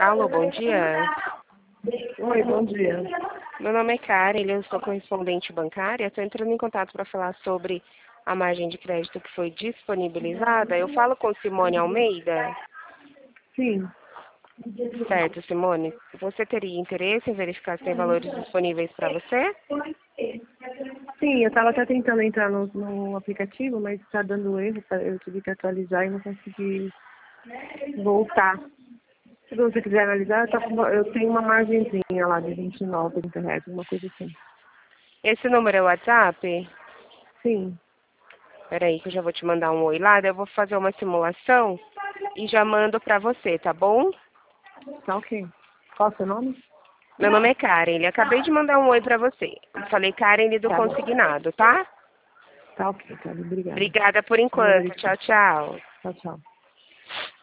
Alô, bom dia. Oi, bom dia. Meu nome é Karen, eu sou correspondente bancária. Estou entrando em contato para falar sobre a margem de crédito que foi disponibilizada. Eu falo com Simone Almeida. Sim, Certo, Simone. Você teria interesse em verificar se tem valores disponíveis para você? sim, eu estava até tentando entrar no aplicativo, mas está dando erro, eu tive que atualizar e não consegui voltar. Se você quiser analisar, eu tenho uma margenzinha lá de 29, R$ 30, uma coisa assim. Esse número é o WhatsApp? Sim, Peraí, que eu já vou te mandar um oi lá. Daí eu vou fazer uma simulação e já mando para você, tá bom? tá ok. Qual o seu nome? Meu nome é Karen. Acabei de mandar um oi para você. Falei Karen do Tá, consignado, tá? tá ok, tá, obrigada. Obrigada por Eu vou enquanto. verificar. Tchau, tchau. Tchau, tchau.